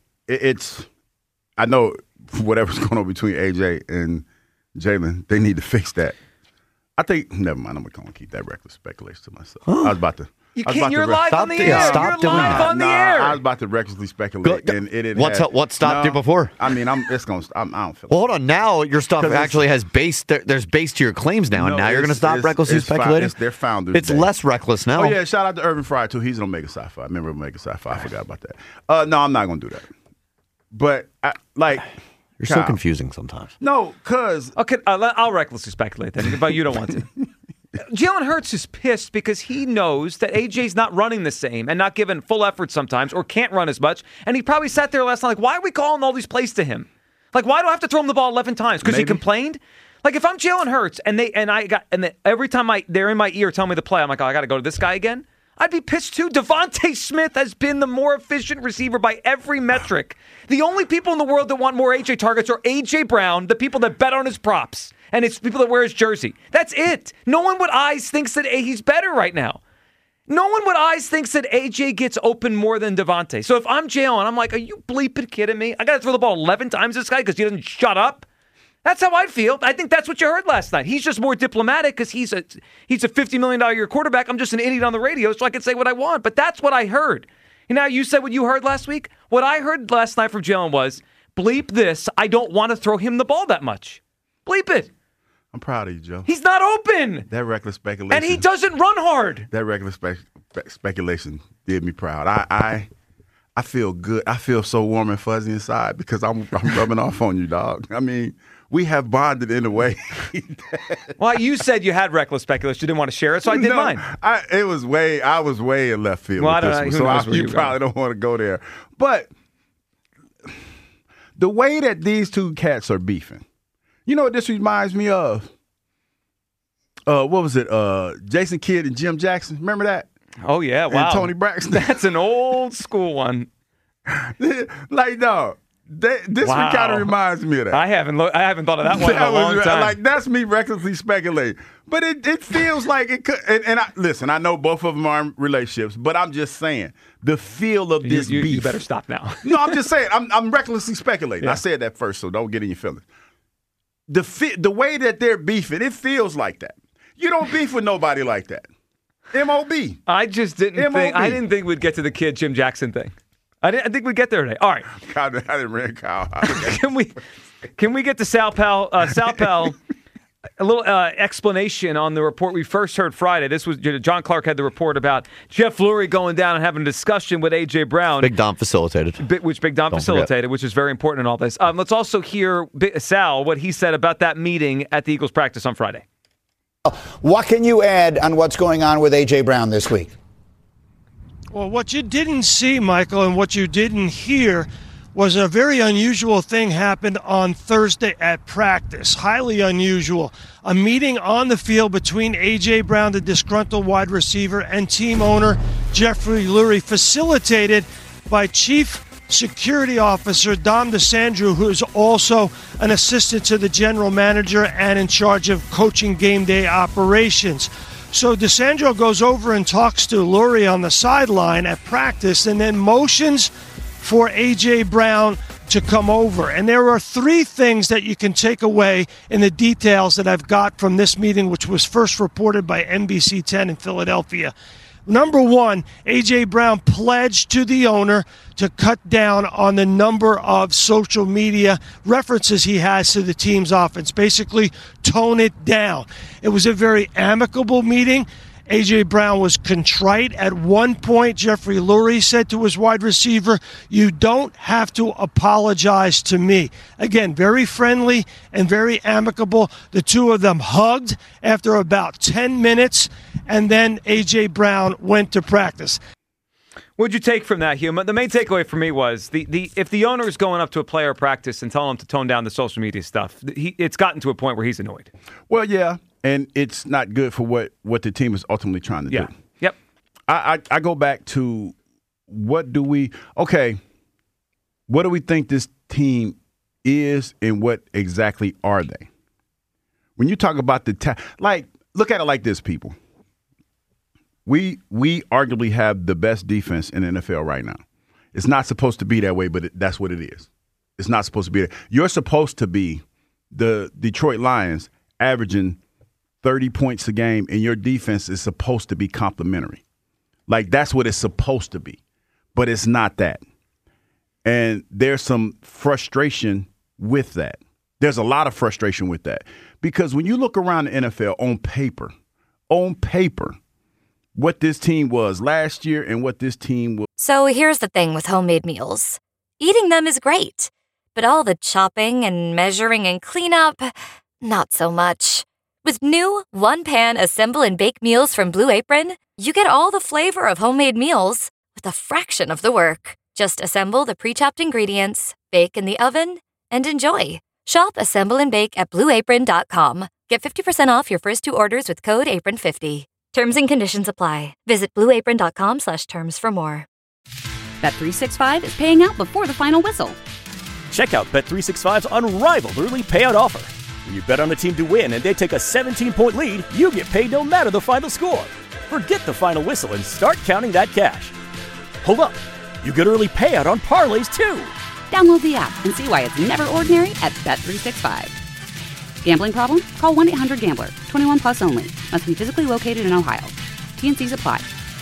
know whatever's going on between AJ and Jalen, they need to fix that. I think. Never mind. I'm going to keep that reckless speculation to myself. I was about to. You can't. You're live on the air. Stop doing that. On the air. I was about to recklessly speculate, and it didn't. What stopped you before? I mean, I don't feel. Well, hold on. Now your stuff actually has base. There's base to your claims now, and now you're going to stop recklessly speculating. Their founders. It's less reckless now. Oh yeah, shout out to Irvin Frye too. He's on Omega Sci-Fi. Remember Omega Sci-Fi? I forgot about that. No, I'm not going to do that. But you're so confusing sometimes. No, because okay, I'll recklessly speculate then, but you don't want to. Jalen Hurts is pissed because he knows that AJ's not running the same and not giving full effort sometimes or can't run as much. And he probably sat there last night like, why are we calling all these plays to him? Like, why do I have to throw him the ball 11 times? Because he complained? Like, if I'm Jalen Hurts and every time they're in my ear telling me the play, I'm like, oh, I got to go to this guy again? I'd be pissed too. Devontae Smith has been the more efficient receiver by every metric. The only people in the world that want more AJ targets are AJ Brown, the people that bet on his props, and it's people that wear his jersey. That's it. No one with eyes thinks that he's better right now. No one with eyes thinks that AJ gets open more than Devontae. So if I'm Jalen, I'm like, are you bleeping kidding me? I got to throw the ball 11 times to this guy because he doesn't shut up? That's how I'd feel. I think that's what you heard last night. He's just more diplomatic because he's a $50 million a year quarterback. I'm just an idiot on the radio, so I can say what I want. But that's what I heard. You know how you said what you heard last week? What I heard last night from Jalen was, bleep this. I don't want to throw him the ball that much. Bleep it. I'm proud of you, Joe. He's not open. That reckless speculation. And he doesn't run hard. That reckless speculation did me proud. I I feel good. I feel so warm and fuzzy inside because I'm rubbing off on you, dog. I mean, we have bonded in a way. Well, you said you had reckless speculation. You didn't want to share it, so I did mine. I was way in left field. Well, with this one, so you probably don't want to go there. But the way that these two cats are beefing, you know what this reminds me of? What was it? Jason Kidd and Jim Jackson. Remember that? Oh, yeah. Wow. And Tony Braxton. That's an old school one. Like, no. This one kind of reminds me of that. I haven't thought of that one in a long time. Like, that's me recklessly speculating. But it feels like it could. And listen, I know both of them are in relationships, but I'm just saying the feel of this beef. You better stop now. No, I'm just saying. I'm recklessly speculating. Yeah. I said that first, so don't get in your feelings. The way that they're beefing, it feels like that. You don't beef with nobody like that. M.O.B. I just didn't think we'd get to the Kid Jim Jackson thing. I think we'd get there today. All right. I didn't read Kyle. Can we get to Sal Pal? Sal Pal, a little explanation on the report we first heard Friday. This was John Clark had the report about Jeff Lurie going down and having a discussion with A.J. Brown. Big Dom facilitated. Which Big Dom facilitated, which is very important in all this. Let's also hear Sal, what he said about that meeting at the Eagles practice on Friday. What can you add on what's going on with A.J. Brown this week? Well, what you didn't see, Michael, and what you didn't hear was a very unusual thing happened on Thursday at practice. Highly unusual. A meeting on the field between A.J. Brown, the disgruntled wide receiver, and team owner Jeffrey Lurie, facilitated by Chief Security Officer Dom DeSandro, who is also an assistant to the general manager and in charge of coaching game day operations. So DeSandro goes over and talks to Lurie on the sideline at practice and then motions for A.J. Brown to come over. And there are three things that you can take away in the details that I've got from this meeting, which was first reported by NBC 10 in Philadelphia. Number one, A.J. Brown pledged to the owner to cut down on the number of social media references he has to the team's offense, basically tone it down. It was a very amicable meeting. A.J. Brown was contrite. At one point, Jeffrey Lurie said to his wide receiver, "You don't have to apologize to me." Again, very friendly and very amicable. The two of them hugged after about 10 minutes, and then A.J. Brown went to practice. What'd you take from that, Hugh? The main takeaway for me was if the owner is going up to a player practice and telling him to tone down the social media stuff, it's gotten to a point where he's annoyed. Well, yeah. And it's not good for what the team is ultimately trying to do. Yep. I go back to what do we think this team is and what exactly are they? When you talk about look at it like this, people. We arguably have the best defense in the NFL right now. It's not supposed to be that way, but that's what it is. It's not supposed to be that. You're supposed to be the Detroit Lions averaging 30 points a game, and your defense is supposed to be complimentary. Like, that's what it's supposed to be. But it's not that. And there's some frustration with that. There's a lot of frustration with that. Because when you look around the NFL on paper, what this team was last year and what this team was. So here's the thing with homemade meals. Eating them is great. But all the chopping and measuring and cleanup, not so much. With new one-pan assemble and bake meals from Blue Apron, you get all the flavor of homemade meals with a fraction of the work. Just assemble the pre-chopped ingredients, bake in the oven, and enjoy. Shop Assemble and Bake at BlueApron.com. Get 50% off your first two orders with code APRON50. Terms and conditions apply. Visit BlueApron.com/terms for more. Bet365 is paying out before the final whistle. Check out Bet365's unrivaled early payout offer. When you bet on a team to win and they take a 17-point lead, you get paid no matter the final score. Forget the final whistle and start counting that cash. Hold up. You get early payout on parlays, too. Download the app and see why it's never ordinary at Bet365. Gambling problem? Call 1-800-GAMBLER. 21 plus only. Must be physically located in Ohio. T&Cs apply.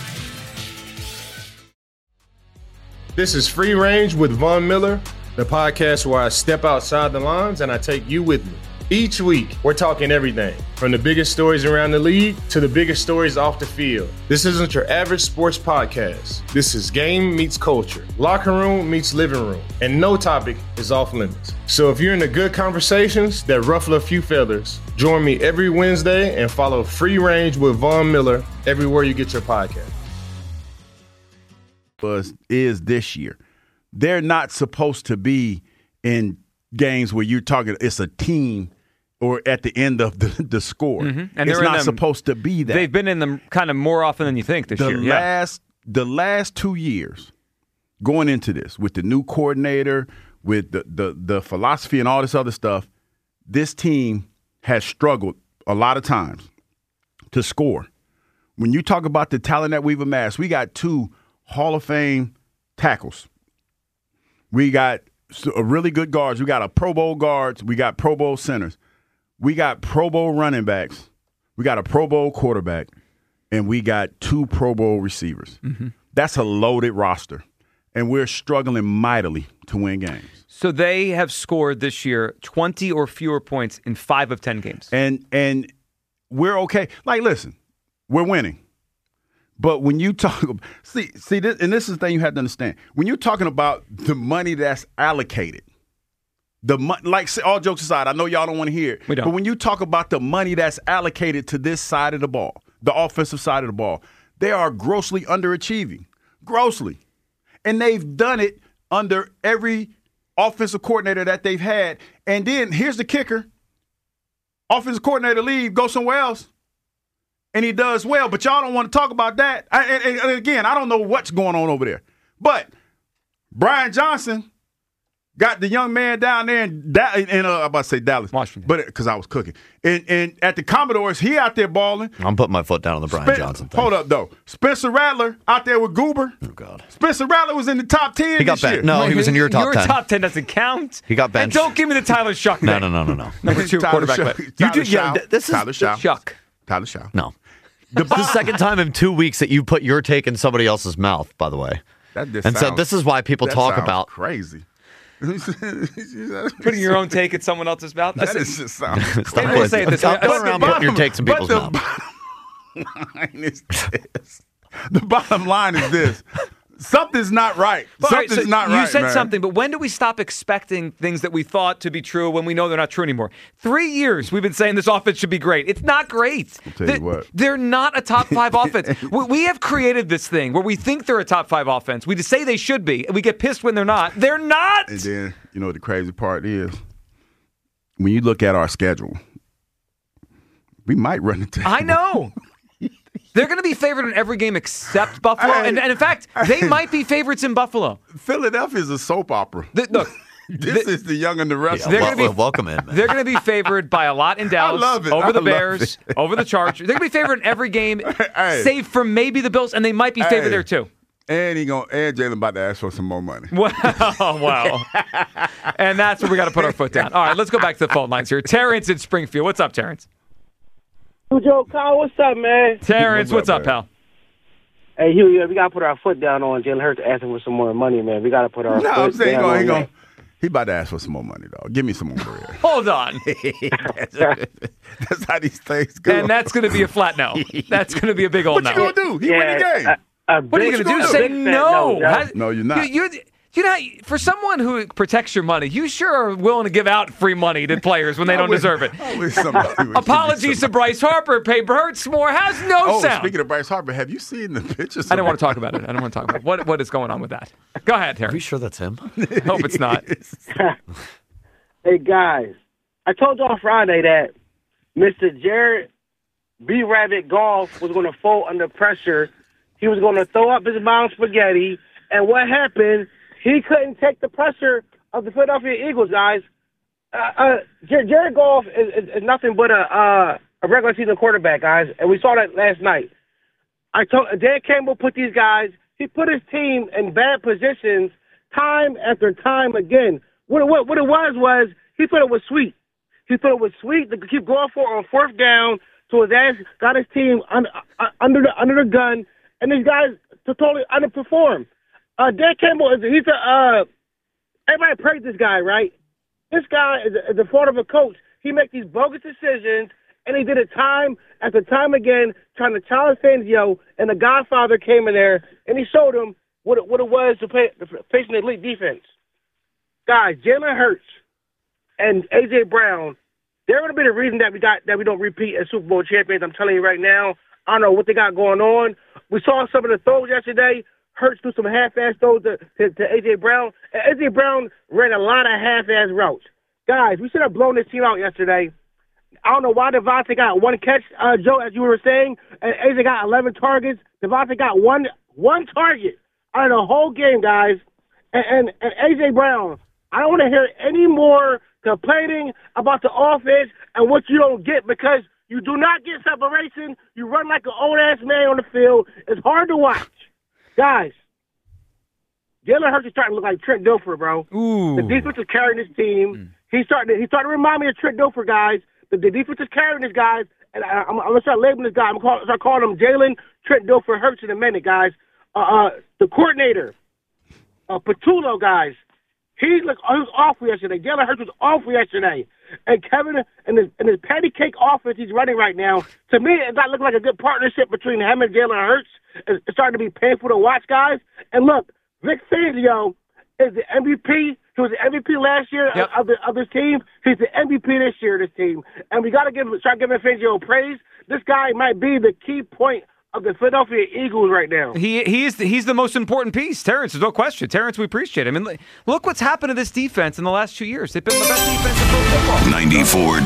This is Free Range with Von Miller, the podcast where I step outside the lines and I take you with me. Each week, we're talking everything from the biggest stories around the league to the biggest stories off the field. This isn't your average sports podcast. This is game meets culture, locker room meets living room, and no topic is off limits. So if you're into good conversations that ruffle a few feathers, join me every Wednesday and follow Free Range with Von Miller everywhere you get your podcast. Is this year. They're not supposed to be in games where you're talking it's a team or at the end of the score. Mm-hmm. And it's not supposed to be that. They've been in them kind of more often than you think this year. The last 2 years going into this with the new coordinator, with the philosophy and all this other stuff, this team has struggled a lot of times to score. When you talk about the talent that we've amassed, we got 2 Hall of Fame tackles. We got a really good guards. We got a Pro Bowl guards. We got Pro Bowl centers. We got Pro Bowl running backs. We got a Pro Bowl quarterback. And we got 2 Pro Bowl receivers. Mm-hmm. That's a loaded roster. And we're struggling mightily to win games. So they have scored this year 20 or fewer points in 5 of 10 games. And we're okay. Like, listen, we're winning. But when you talk, see this, and this is the thing you have to understand. When you're talking about the money that's allocated, all jokes aside, I know y'all don't want to hear it. We don't. But when you talk about the money that's allocated to this side of the ball, the offensive side of the ball, they are grossly underachieving. Grossly. And they've done it under every offensive coordinator that they've had. And then here's the kicker. Offensive coordinator leave, go somewhere else. And he does well, but y'all don't want to talk about that. And again, I don't know what's going on over there. But Brian Johnson got the young man down there in I'm about to say Dallas, Washington, but because I was cooking. And at the Commodores, he out there balling. I'm putting my foot down on the Brian Johnson thing. Hold up, though. Spencer Rattler out there with Goober. Oh God. Spencer Rattler was in the top 10. He got benched. No, he was in your top 10. Your top 10 doesn't count. He got benched. And don't give me the Tyler Shuck thing. No. Number 2 quarterback. Tyler Shaw. This is Tyler Shaw. Shuck. Tyler Shaw. No. It's the second time in 2 weeks that you put your take in somebody else's mouth, by the way. So this is why people talk about crazy. Putting your own take in someone else's mouth. That is just sound. Stop it. Say this. Stop going around putting your takes in people's mouth. The bottom line is this. Something's not right. Something's not right. You said man. something, but when do we stop expecting things that we thought to be true when we know they're not true anymore? 3 years we've been saying this offense should be great. It's not great. I'll tell you what. They're not a top 5 offense. We have created this thing where we think they're a top 5 offense. We just say they should be, and we get pissed when they're not. They're not. And then, you know what the crazy part is? When you look at our schedule, we might run into I know. They're going to be favored in every game except Buffalo. And in fact, they might be favorites in Buffalo. Philadelphia is a soap opera. Look, this is the Young and the Restless. Welcome in, man. They're going to be favored by a lot in Dallas. I love it. Over the Bears, over the Chargers. They're going to be favored in every game, save for maybe the Bills, and they might be favored there too. And Jalen about to ask for some more money. Wow. And that's where we got to put our foot down. All right, let's go back to the phone lines here. Terrence in Springfield. What's up, Terrence? Joe Kyle, what's up, man? Terrence, what's up, pal? Hey, Hugh, we got to put our foot down on Jalen Hurts asking for some more money, man. We got to put our foot down. He about to ask for some more money, dog. Give me some more bread. Hold on. That's how these things go. And that's going to be a flat no. That's going to be a big old no. What you going to do? He win the game. What are you going to do? Say no. No, you're not. You know, for someone who protects your money, you sure are willing to give out free money to players when they don't deserve it. Apologies to Bryce Harper. Pay Hurts more. Has no sound. Speaking of Bryce Harper, have you seen the pictures? I don't want to talk about it. What is going on with that? Go ahead, Terry. Are you sure that's him? Hope it's not. Hey, guys. I told you on Friday that Mr. Jared B. Rabbit Goff was going to fold under pressure. He was going to throw up his mom's spaghetti. And what happened? He couldn't take the pressure of the Philadelphia Eagles, guys. Jared Goff is nothing but a regular season quarterback, guys, and we saw that last night. Dan Campbell put these guys, he put his team in bad positions time after time again. What it was he thought it was sweet. He thought it was sweet to keep going for on 4th down, so his ass got his team under the gun, and these guys totally underperform. Dan Campbell everybody praised this guy, right? This guy is a part of a coach. he makes these bogus decisions, and he did it time after time again, trying to challenge Fangio, and the Godfather came in there, and he showed him what it was to face an elite defense. Guys, Jalen Hurts and A.J. Brown, they're going to be the reason that we don't repeat as Super Bowl champions. I'm telling you right now. I don't know what they got going on. We saw some of the throws yesterday. Hurts threw some half-ass throws to A.J. Brown. And A.J. Brown ran a lot of half-ass routes. Guys, we should have blown this team out yesterday. I don't know why Devontae got one catch, Joe, as you were saying, and A.J. got 11 targets. Devontae got one target out of the whole game, guys. And A.J. Brown, I don't want to hear any more complaining about the offense and what you don't get, because you do not get separation. You run like an old-ass man on the field. It's hard to watch. Guys, Jalen Hurts is starting to look like Trent Dilfer, bro. Ooh. The defense is carrying this team. He's starting to remind me of Trent Dilfer, guys. The defense is carrying this, guys. And I'm going to start labeling this guy. I'm going to start calling him Jalen Trent Dilfer Hurts in a minute, guys. The coordinator, Patullo, guys. He was awful yesterday. Jalen Hurts was awful yesterday. And Kevin and his patty cake offense he's running right now, to me, it's not looking like a good partnership between him and Jalen Hurts. It's starting to be painful to watch, guys. And look, Vic Fangio is the MVP. He was the MVP last year of this team. He's the MVP this year of this team. And we got to start giving Fangio praise. This guy might be the key point of the Philadelphia Eagles right now. He's the most important piece. Terrence, there's no question. Terrence, we appreciate it. I mean, look what's happened to this defense in the last 2 years. They've been the best defense in pro football. 94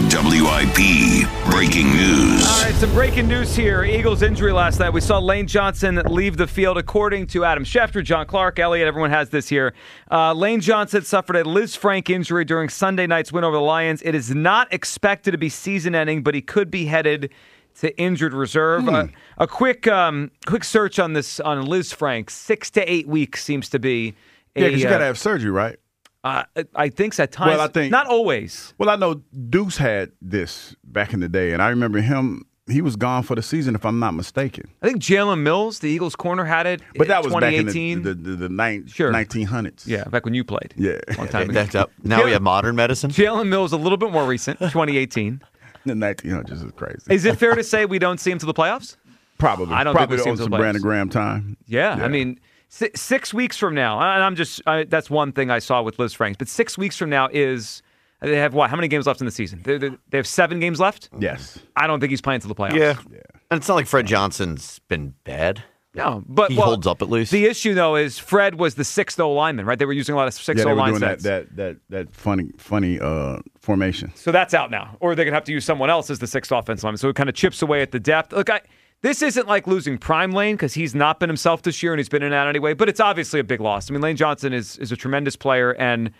WIP. Breaking news. All right, some breaking news here. Eagles injury last night. We saw Lane Johnson leave the field. According to Adam Schefter, John Clark, Elliott, everyone has this here. Lane Johnson suffered a Liz Frank injury during Sunday night's win over the Lions. It is not expected to be season-ending, but he could be headed to injured reserve. A quick search on this on Liz Frank. 6 to 8 weeks seems to be. Because you got to have surgery, right? I think so at times. Well, I think not always. Well, I know Deuce had this back in the day, and I remember him. He was gone for the season, if I'm not mistaken. I think Jalen Mills, the Eagles corner, had it. But that was 2018. back in the 1900s. Yeah, back when you played. Yeah, long time ago. Now we have modern medicine. Jalen Mills, a little bit more recent, 2018. The 1900s is crazy. Is it fair to say we don't see him to the playoffs? Probably. I don't Probably think we see him to the playoffs. Brandon Graham time. Yeah, I mean, 6 weeks from now, and that's one thing I saw with Liz Franks, but 6 weeks from now is, they have what? How many games left in the season? They have 7 games left? Yes. I don't think he's playing to the playoffs. Yeah. And it's not like Fred Johnson's been bad. No, but he holds up at least. The issue, though, is Fred was the 6th O lineman, right? They were using a lot of 6th O line sets. that funny formation. So that's out now. Or they're going to have to use someone else as the 6th offensive lineman. So it kind of chips away at the depth. Look, this isn't like losing Prime Lane because he's not been himself this year and he's been in and out anyway, but it's obviously a big loss. I mean, Lane Johnson is a tremendous player, and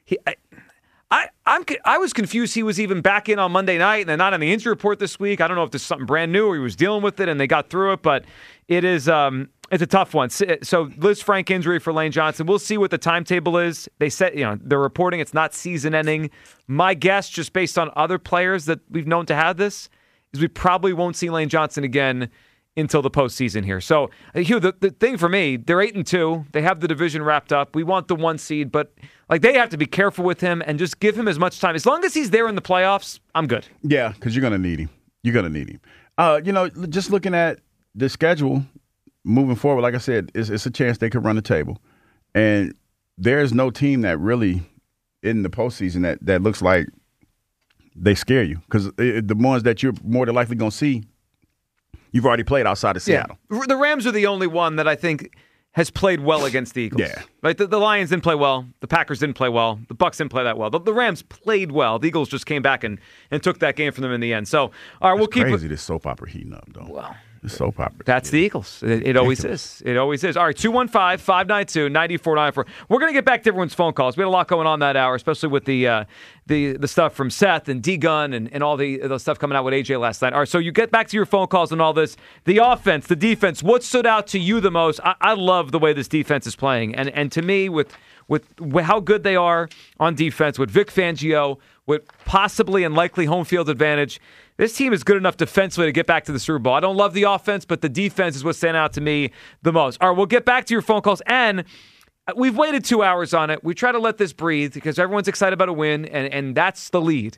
I was confused he was even back in on Monday night and then not on the injury report this week. I don't know if this is something brand new or he was dealing with it and they got through it, but it is it's a tough one. So Liz Frank injury for Lane Johnson. We'll see what the timetable is. They said, they're reporting it's not season ending. My guess, just based on other players that we've known to have this, is we probably won't see Lane Johnson again until the postseason here. So, Hugh, the thing for me, they're 8-2. They have the division wrapped up. We want the 1 seed, but they have to be careful with him and just give him as much time. As long as he's there in the playoffs, I'm good. Yeah, because you're going to need him. You're going to need him. Just looking at the schedule moving forward, like I said, it's a chance they could run the table. And there's no team that really in the postseason that looks like they scare you, because the ones that you're more than likely going to see, you've already played outside of Seattle. Yeah. The Rams are the only one that I think has played well against the Eagles. Yeah. Like the Lions didn't play well. The Packers didn't play well. The Bucs didn't play that well. The Rams played well. The Eagles just came back and took that game from them in the end. So, all right, we'll keep crazy this soap opera heating up, though. Well, the soap opera. That's the Eagles. It always is. It always is. All right, 215-592-9494. We're going to get back to everyone's phone calls. We had a lot going on that hour, especially with the stuff from Seth and D-Gun and all the stuff coming out with AJ last night. All right, so you get back to your phone calls and all this. The offense, the defense, what stood out to you the most? I love the way this defense is playing. And to me, with how good they are on defense, with Vic Fangio, with possibly and likely home field advantage, this team is good enough defensively to get back to the Super Bowl. I don't love the offense, but the defense is what's standing out to me the most. All right, we'll get back to your phone calls. And we've waited 2 hours on it. We try to let this breathe because everyone's excited about a win, and that's the lead.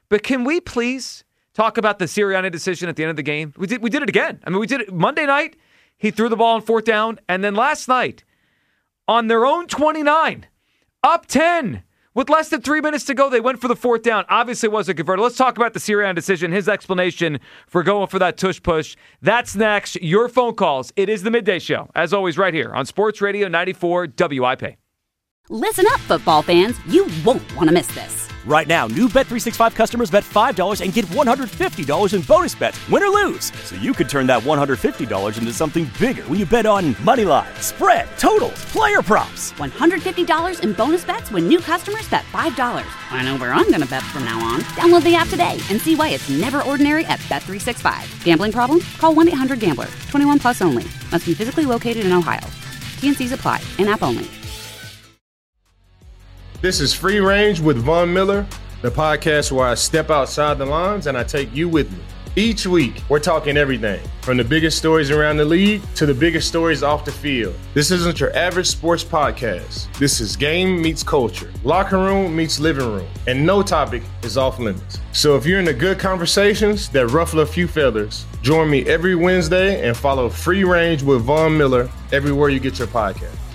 But can we please talk about the Sirianni decision at the end of the game? We did it again. I mean, we did it Monday night. He threw the ball on 4th down. And then last night, on their own 29, up 10, with less than 3 minutes to go, they went for the 4th down. Obviously, it wasn't converted. Let's talk about the Sirianni decision, his explanation for going for that tush push. That's next. Your phone calls. It is the Midday Show, as always, right here on Sports Radio 94 WIP. Listen up, football fans. You won't want to miss this. Right now, new Bet365 customers bet $5 and get $150 in bonus bets, win or lose. So you could turn that $150 into something bigger when you bet on money line, spread, totals, player props. $150 in bonus bets when new customers bet $5. I know where I'm going to bet from now on. Download the app today and see why it's never ordinary at Bet365. Gambling problem? Call 1-800-GAMBLER. 21 plus only. Must be physically located in Ohio. T&Cs apply. In-app only. This is Free Range with Von Miller, the podcast where I step outside the lines and I take you with me. Each week, we're talking everything from the biggest stories around the league to the biggest stories off the field. This isn't your average sports podcast. This is game meets culture, locker room meets living room, and no topic is off limits. So if you're into good conversations that ruffle a few feathers, join me every Wednesday and follow Free Range with Von Miller everywhere you get your podcast.